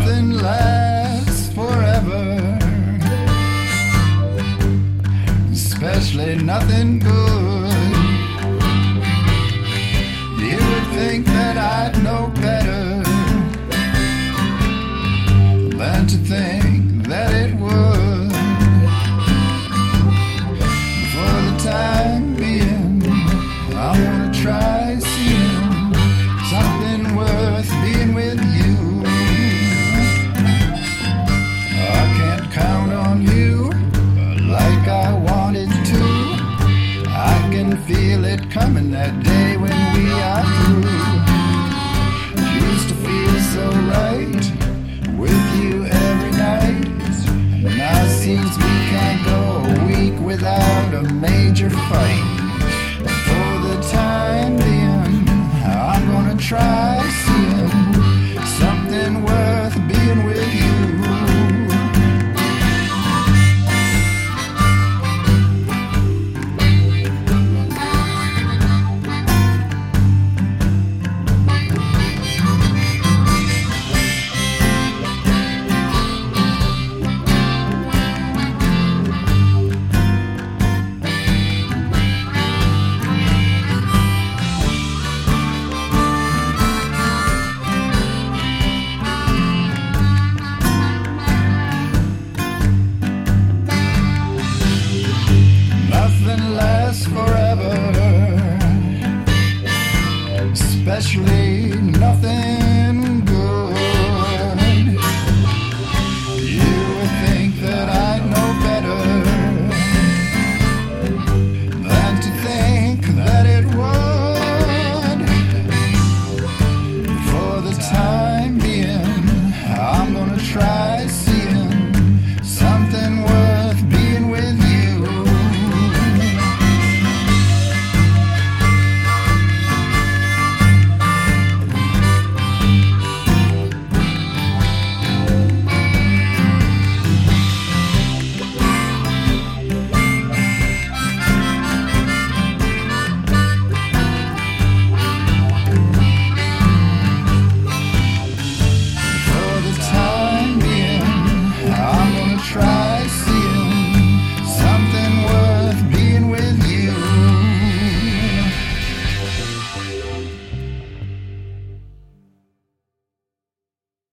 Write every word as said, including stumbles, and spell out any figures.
nothing lasts forever, especially nothing good. You would think that I'd know better than to think that it would. For the time being, I wanna try seeing something worth being with you. I can't count on you like I wanted to. I can feel it coming that day when we are through. It used to feel so right with you every night. Now it seems we can't go a week without a major fight. For the time being, I'm gonna try seeing something worth being with you. Forever, especially nothing